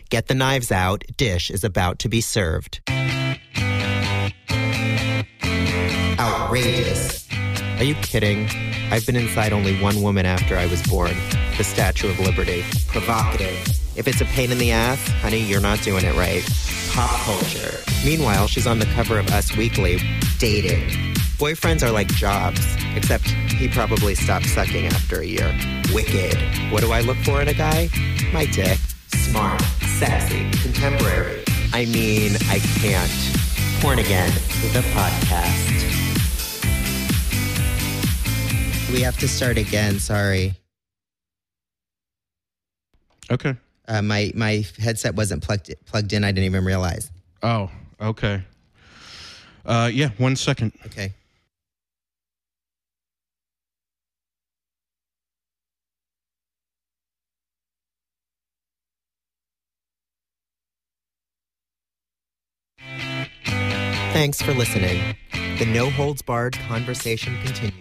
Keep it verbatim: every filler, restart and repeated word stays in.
Get the knives out. Dish is about to be served. Outrageous. Are you kidding? I've been inside only one woman after I was born. The Statue of Liberty. Provocative. If it's a pain in the ass, honey, you're not doing it right. Pop culture. Meanwhile, she's on the cover of Us Weekly, dating. Boyfriends are like jobs, except he probably stopped sucking after a year. Wicked. What do I look for in a guy? My dick. Smart, sexy, contemporary. I mean, I can't. Porn Again, the podcast. We have to start again, sorry. Okay. Uh, my my headset wasn't plugged plugged in. I didn't even realize. Oh, okay. Uh, yeah, one second. Okay. Thanks for listening. The No Holds Barred conversation continues.